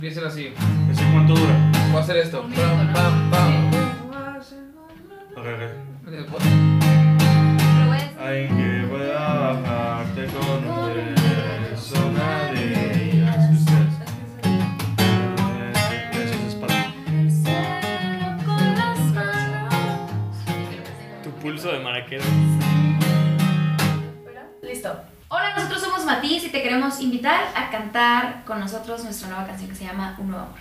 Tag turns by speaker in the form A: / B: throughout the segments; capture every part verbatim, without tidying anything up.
A: Empieza así.
B: ¿Ese cuánto dura?
A: Voy a hacer esto. Pam, pam, pam.
B: Ok, ok.
A: Después.
B: Alguien que pueda bajarte con un beso, nadie. Así ustedes. Eso es para
C: Tu pulso de maraquero.
D: Listo. Hola, nosotros somos Matiz y te queremos invitar a cantar con nosotros nuestra nueva canción que se llama Un Nuevo Amor.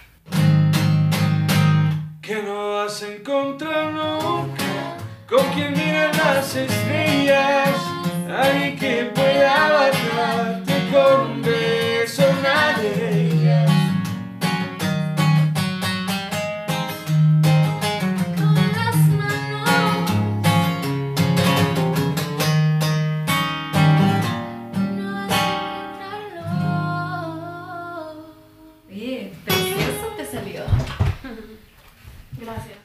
B: que no vas a encontrar nunca con quien mire las estrellas, alguien que pueda bajarte con un beso, una de ellas.
D: Con las manos no vas a encontrarlo. Oye, precioso te salió. Gracias.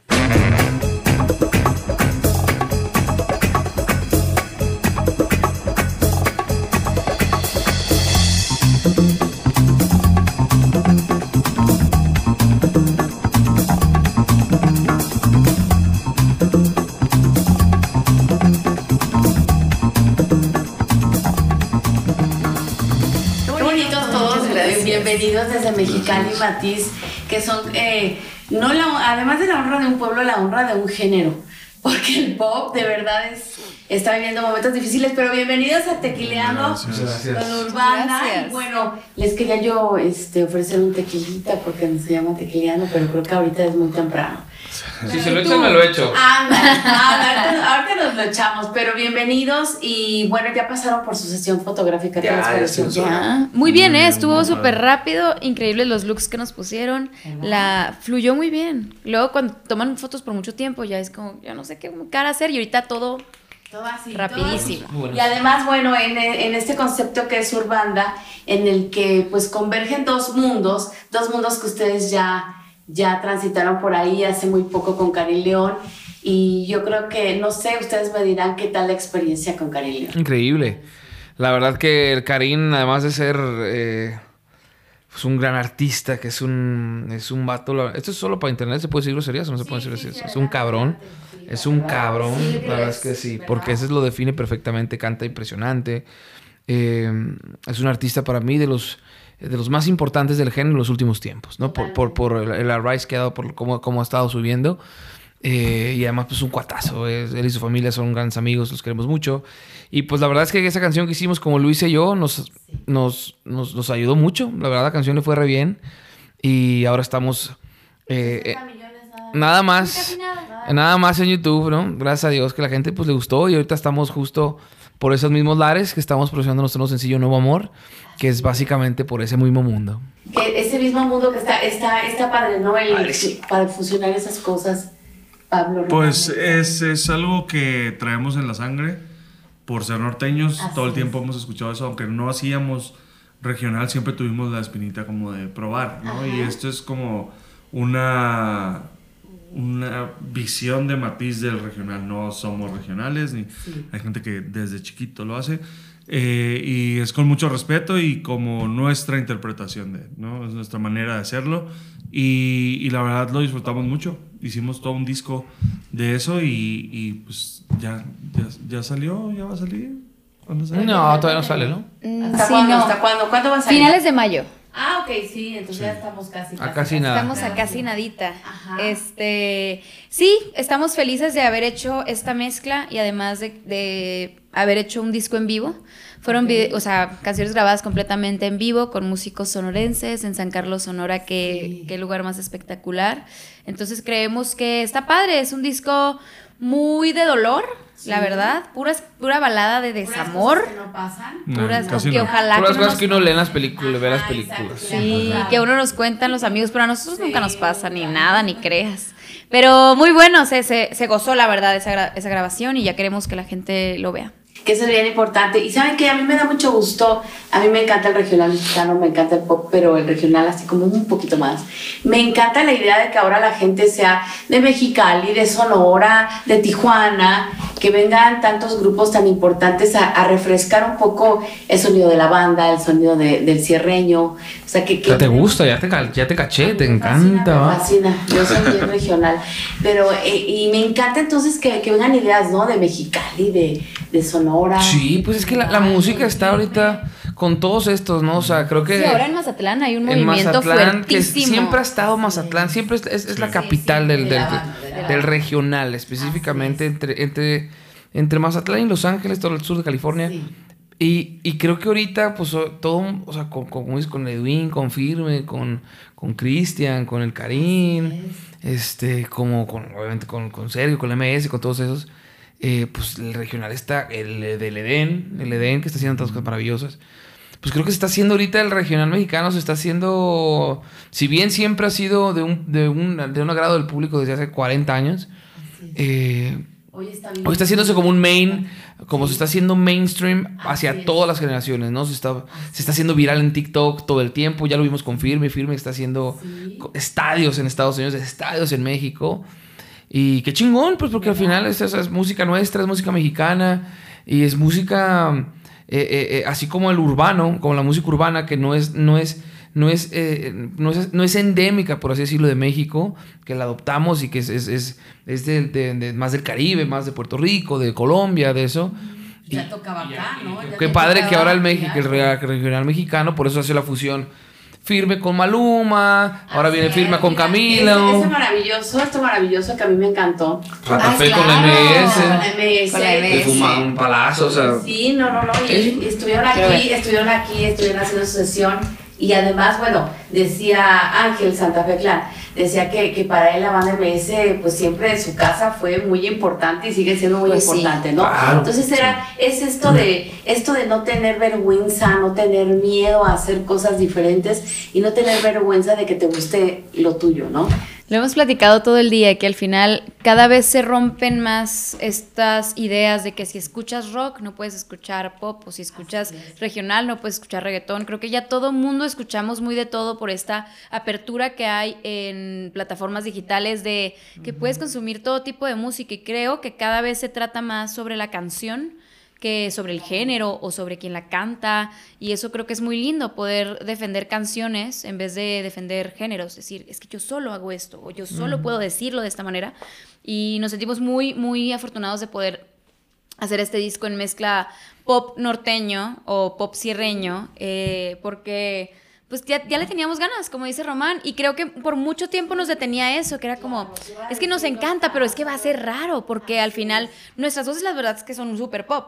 E: Qué bonitos todos, bienvenidos desde Mexicali, Matiz, que son, eh, no la, además de la honra de un pueblo, la honra de un género, porque el pop de verdad es, está viviendo momentos difíciles, pero bienvenidos a Tequileando
B: Gracias.
E: con Urbana.
F: Gracias.
E: Y bueno, les quería yo este, ofrecer un tequilita porque se llama Tequileando, pero creo que ahorita es muy temprano.
A: Si se lo echan, me lo echo.
E: Anda, anda, ahorita, ahorita nos lo echamos, pero bienvenidos y bueno, ya pasaron por su sesión fotográfica. ¿Qué
B: Ya,
E: les
B: ya
E: pareció?
B: se
F: Ya. Muy bien,
B: Muy
F: ¿eh?
B: bien,
F: Estuvo
B: muy
F: súper
B: padre.
F: rápido, increíbles los looks que nos pusieron. La fluyó muy bien. Luego cuando toman fotos por mucho tiempo ya es como, ya no sé qué cara hacer y ahorita todo
E: Todo así,
F: rapidísimo.
A: Muy bueno.
E: Y además, bueno, en, en este concepto que es Urbanda, en el que pues convergen dos mundos, dos mundos que ustedes ya, ya transitaron por ahí hace muy poco con Karin León. Y yo creo que, no sé, ustedes me dirán qué tal la experiencia con Karin León.
A: Increíble. La verdad que el Karim, además de ser eh, pues un gran artista, que es un, es un vato... la- Esto es solo para internet, ¿se puede decir groserías o no se puede decir groserías? Es un cabrón. Es un cabrón,
E: Sí,
A: la verdad es que sí, porque eso lo define perfectamente, canta impresionante. Eh, es un artista para mí de los, de los más importantes del género en los últimos tiempos, ¿no? Por, por, por el, el rise que ha dado, por cómo, cómo ha estado subiendo. Eh, y además, pues un cuatazo. Es- él y su familia son grandes amigos, los queremos mucho. Y pues la verdad es que esa canción que hicimos, como lo hice yo, nos, nos, nos, nos ayudó mucho. La verdad, la canción le fue re bien. Y ahora estamos... eh, eh, nada más...
E: Casi nada.
A: Nada más en YouTube, ¿no? Gracias a Dios que la gente pues le gustó y ahorita estamos justo por esos mismos lares que estamos produciendo nuestro nuevo sencillo Nuevo Amor, que es básicamente por ese mismo mundo.
E: Que ese mismo mundo que está, está, está padre, ¿no? El,
A: Padrísimo.
E: para fusionar esas cosas, Pablo.
B: Pues
E: Romano.
B: es, es algo que traemos en la sangre por ser norteños.
E: Así
B: Todo el
E: es.
B: tiempo hemos escuchado eso, aunque no hacíamos regional, siempre tuvimos la espinita como de probar, ¿no?
E: Ajá.
B: Y esto es como una, una visión de Matiz del regional. No somos regionales, ni
E: Sí.
B: hay gente que desde chiquito lo hace. Eh, y es con mucho respeto y como nuestra interpretación de, ¿no? Es nuestra manera de hacerlo y, y la verdad lo disfrutamos mucho. Hicimos todo un disco de eso y, y pues ya, ya, ya salió, ya va a salir. ¿Cuándo sale?
A: No, todavía no sale, ¿no?
E: ¿Hasta
F: Sí,
E: cuándo?
F: no.
E: ¿Hasta cuándo? ¿Cuándo va a salir?
F: Finales de mayo.
E: Ah, ok, sí, entonces ya estamos casi.
A: A casi nada.
F: Estamos a casi nadita.
E: Ajá.
F: Este, sí, estamos felices de haber hecho esta mezcla y además de, de haber hecho un disco en vivo. Fueron, vide- o sea, canciones grabadas completamente en vivo con músicos sonorenses en San Carlos, Sonora, que
E: Sí.
F: qué lugar más espectacular. Entonces creemos que está padre, es un disco muy de dolor,
E: Sí.
F: la verdad, puras, pura balada de desamor.
E: Puras cosas que no pasan.
B: No,
F: Puras
B: casi
F: que
B: no.
F: ojalá
A: Puras
F: que no
A: cosas
F: nos-
A: que uno lee en las películas, ve las
E: Ajá,
A: películas.
E: exacto.
F: Sí,
E: Ajá.
F: que uno nos cuentan los amigos, pero a nosotros nunca nos
E: Sí,
F: pasa ni
E: claro.
F: nada, ni creas. Pero muy bueno, se, se, se gozó la verdad esa, gra- esa grabación y ya queremos que la gente lo vea.
E: Que eso es bien importante. Y saben que a mí me da mucho gusto, a mí me encanta el regional mexicano, me encanta el pop, pero el regional así como un poquito más. Me encanta la idea de que ahora la gente sea de Mexicali, de Sonora, de Tijuana, que que vengan tantos grupos tan importantes a, a refrescar un poco el sonido de la banda, el sonido de, del cierreño. O sea, que, que
A: ya te gusta, ya te, ya te caché, te
E: me
A: encanta.
E: Me fascina, yo soy bien regional. Pero, eh, y me encanta entonces que, que vengan ideas, ¿no? De Mexicali, de, de Sonora.
A: Sí, pues es que la, la música está ahorita con todos estos, ¿no? O sea, creo que...
F: Sí, ahora en Mazatlán hay un
A: en
F: movimiento
A: Mazatlán,
F: fuertísimo.
A: Que siempre ha estado Mazatlán, siempre es, es, es la capital
E: sí,
A: del,
E: de
A: del,
E: la banda, de la
A: del
E: banda.
A: regional, específicamente entre, entre, entre Mazatlán y Los Ángeles, todo el sur de California.
E: Sí.
A: Y, y creo que ahorita, pues, todo, o sea, con, con, como dices, con Edwin, con Firme, con, con Cristian, con el Karim, este, como con, obviamente, con, con Sergio, con el M S, con todos esos, eh, pues, el regional está, el del Edén, el Edén, que está haciendo tantas cosas maravillosas. Pues creo que se está haciendo ahorita el regional mexicano, se está haciendo, si bien siempre ha sido de un, de un, de un agrado del público desde hace cuarenta años, eh,
E: Hoy está,
A: hoy está haciéndose como un main, como
E: Sí.
A: se está haciendo mainstream hacia
E: Así es.
A: todas las generaciones, ¿no? Se está, se está haciendo viral en TikTok todo el tiempo, ya lo vimos con Firme, Firme está haciendo
E: Sí.
A: estadios en Estados Unidos, estadios en México, y qué chingón, pues porque al final es, es, es música nuestra, es música mexicana, y es música... Eh, eh, eh, así como el urbano, como la música urbana, que no es, no es, no es, eh, no es, no es endémica, por así decirlo, de México, que la adoptamos y que es, es, es, es de, de, de, más del Caribe, más de Puerto Rico, de Colombia, de eso.
E: Ya
A: Y-
E: tocaba acá, ¿no? Ya
A: Qué
E: te
A: padre
E: tocaba
A: que ahora el México, el
E: allá.
A: re- regional mexicano, por eso hace la fusión Firme con Maluma, ahora
E: Así
A: viene
E: es,
A: Firme con
E: mira,
A: Camilo.
E: Ese, ese maravilloso, esto maravilloso que a mí me encantó.
A: Ratafé
E: Ah,
A: con la M S.
E: Con la M S.
F: Con la M
A: Que
F: S.
A: fuma un palazo, o sea.
E: Sí, no, no, no. Y,
A: Sí.
E: y estuvieron
F: Quiero
E: aquí,
F: ver.
E: estuvieron aquí, estuvieron haciendo su sesión. Y además, bueno, decía Ángel Santa Fe Clan, decía que, que para él la banda M S, pues siempre en su casa fue muy importante y sigue siendo muy
F: Pues sí.
E: importante, ¿no?
A: Claro.
E: Entonces era, es esto de, esto de no tener vergüenza, no tener miedo a hacer cosas diferentes y no tener vergüenza de que te guste lo tuyo, ¿no?
F: Lo hemos platicado todo el día, que al final cada vez se rompen más estas ideas de que si escuchas rock no puedes escuchar pop, o si escuchas regional no puedes escuchar reggaetón. Creo que ya todo mundo escuchamos muy de todo por esta apertura que hay en plataformas digitales de que puedes consumir todo tipo de música, y creo que cada vez se trata más sobre la canción que sobre el género o sobre quien la canta, y eso creo que es muy lindo, poder defender canciones en vez de defender géneros, es decir, es que yo solo hago esto o yo solo puedo decirlo de esta manera, y nos sentimos muy, muy afortunados de poder hacer este disco en mezcla pop norteño o pop sierreño, eh, porque pues ya, ya le teníamos ganas, como dice Román, y creo que por mucho tiempo nos detenía eso, que era como, es que nos encanta, pero es que va a ser raro, porque al final nuestras voces la verdad es que son súper pop.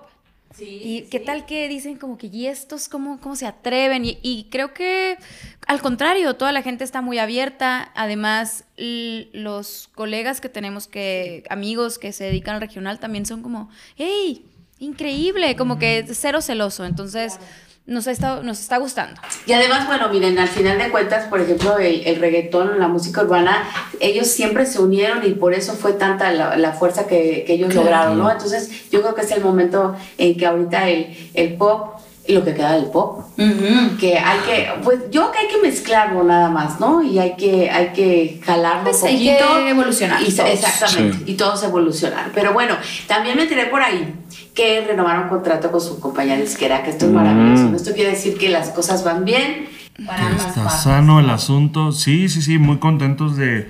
F: ¿Y qué tal que dicen como que, y estos cómo, cómo se atreven? Y, y creo que al contrario, toda la gente está muy abierta. Además, l- los colegas que tenemos, que amigos que se dedican al regional, también son como, hey, increíble, como que cero celoso. Entonces, nos, ha estado, nos está gustando.
E: Y además, bueno, miren, al final de cuentas, por ejemplo, el, el reggaetón, la música urbana, ellos siempre se unieron y por eso fue tanta la, la fuerza que, que ellos lograron, ¿no? Entonces, yo creo que es el momento en que ahorita el, el pop, y lo que queda del pop, que hay que, pues yo creo que hay que mezclarlo nada más, ¿no? Y hay que, hay que jalarlo
F: Pues
E: un
F: hay
E: poquito.
F: que evolucionar
E: Y,
F: todos.
E: exactamente,
B: Sí.
E: y todos evolucionar. Pero bueno, también me enteré por ahí que renovaron contrato con su compañía disquera, que esto es maravilloso. Esto quiere decir que las cosas van bien para ambas
B: Está
E: partes.
B: sano el asunto. Sí, sí, sí, muy contentos de,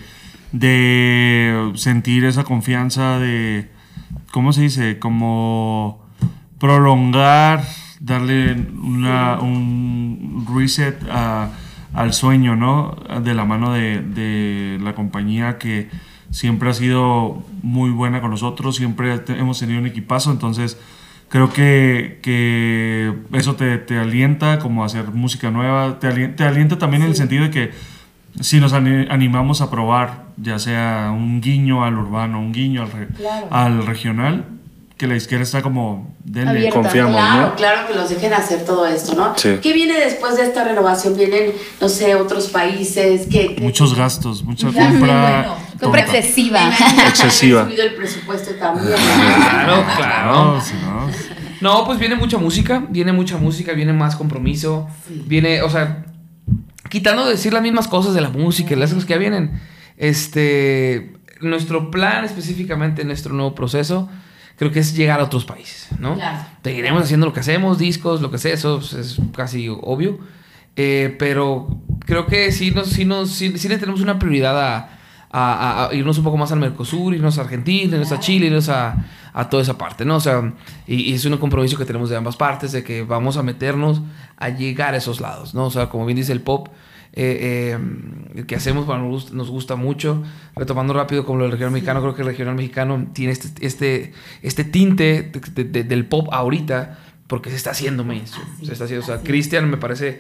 B: de sentir esa confianza de, ¿cómo se dice? Como prolongar, darle una, un reset a- al sueño, ¿no? De la mano de, de la compañía que siempre ha sido muy buena con nosotros, siempre te- hemos tenido un equipazo, entonces creo que, que eso te, te alienta como a hacer música nueva, te alienta, te alienta también en el sentido de que si nos ani- animamos a probar, ya sea un guiño al urbano, un guiño al, re-
E: Claro.
B: al regional, que la izquierda está como, denle,
F: Abierta.
B: confiamos,
E: Claro,
B: ¿no?
E: claro que los dejen hacer todo esto, ¿no?
B: Sí.
E: ¿Qué viene después de esta renovación? Vienen, no sé, otros países que... que-
B: Muchos gastos, mucha
E: Ya,
B: compra,
E: bueno,
F: Compra
B: tonta.
F: excesiva.
E: Me imagino que
B: Excesiva.
E: han subido el presupuesto también.
A: Claro, claro.
B: No, si no.
A: No, pues viene mucha música, viene mucha música, viene más compromiso,
E: Sí.
A: viene, o sea, quitando de decir las mismas cosas de la música, las cosas que ya vienen, este, nuestro plan específicamente, nuestro nuevo proceso, creo que es llegar a otros países, ¿no?
E: Claro.
A: Seguiremos haciendo lo que hacemos, discos, lo que sea, eso es casi obvio. Eh, pero creo que sí, nos, sí, nos, sí, sí le tenemos una prioridad a, a, a irnos un poco más al Mercosur, irnos a Argentina, irnos a Chile, irnos a, a toda esa parte, ¿no? O sea, y, y es un compromiso que tenemos de ambas partes, de que vamos a meternos a llegar a esos lados, ¿no? O sea, como bien dice el pop, eh, eh, que hacemos, bueno, nos gusta, nos gusta mucho. Retomando rápido como lo del regional mexicano, creo que el regional mexicano tiene este, este, este tinte de, de, de, del pop ahorita, porque se está haciendo mainstream. Se está haciendo, o sea, Cristian me parece...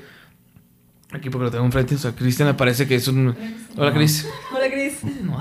A: Aquí porque lo tengo enfrente, o sea, Cristian me parece que es un... Hola, Cris.
F: Hola, Cris.
A: No,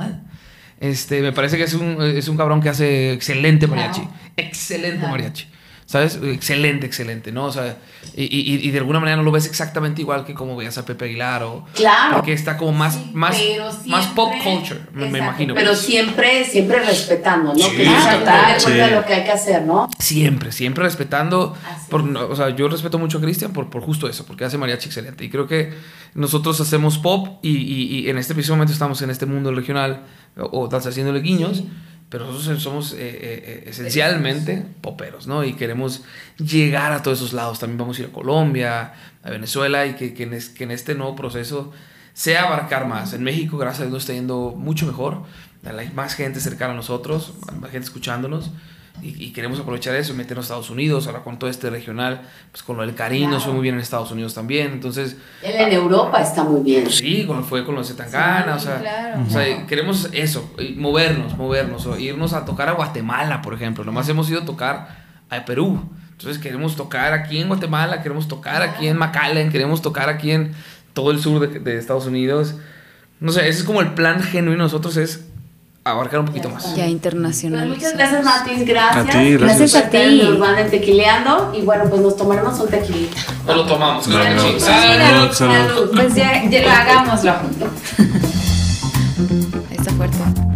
A: este, me parece que es un, es un cabrón que hace excelente mariachi. Excelente
E: Claro.
A: mariachi. ¿Sabes? Excelente, excelente, ¿no? O sea, y, y, y de alguna manera no lo ves exactamente igual que como veías a Pepe Aguilar o...
E: Claro.
A: Porque está como más,
E: Sí,
A: más,
E: pero
A: más
E: siempre-
A: pop culture, me, me
E: Exacto,
A: imagino.
E: Pero siempre, siempre respetando, ¿no?
A: Sí,
E: que no se
A: total.
E: de cuenta
B: Sí.
E: de lo que hay que hacer, ¿no?
A: Siempre, siempre respetando.
E: Así
A: Por,
E: es.
A: no, o sea, yo respeto mucho a Cristian por, por justo eso, porque hace mariachi excelente. Y creo que nosotros hacemos pop y, y, y en este preciso momento estamos en este mundo regional o, o estás haciéndole guiños,
E: Sí.
A: pero nosotros somos eh, eh, esencialmente poperos, ¿no? Y queremos llegar a todos esos lados. También vamos a ir a Colombia, a Venezuela y que, que, en, es, que en este nuevo proceso sea abarcar más. En México, gracias a Dios, nos está yendo mucho mejor. Hay más gente cercana a nosotros, más gente escuchándonos. Y, y queremos aprovechar eso y meternos a Estados Unidos, ahora con todo este regional, pues con lo del Cariño, nos fue muy bien en Estados Unidos también, entonces...
E: Él en Europa está muy bien.
A: Sí, con, fue con los de Tangana, o sea,
F: claro.
A: o sea, queremos eso, y movernos, movernos, o irnos a tocar a Guatemala, por ejemplo, nomás hemos ido a tocar a Perú, entonces queremos tocar aquí en Guatemala, queremos tocar aquí en McAllen, queremos tocar aquí en todo el sur de, de Estados Unidos, no sé, ese es como el plan genuino de nosotros, es abarcar un poquito más.
F: Ya internacional.
E: Pues muchas gracias, Matis, gracias.
B: A ti, gracias.
F: Gracias a ti.
E: Nos van en Tequileando y bueno, pues nos tomaremos un tequilita.
A: No lo tomamos, claro que
B: Bueno,
A: sí.
B: salud, salud.
E: Salud.
F: Pues ya, ya lo hagámoslo. Ahí está fuerte.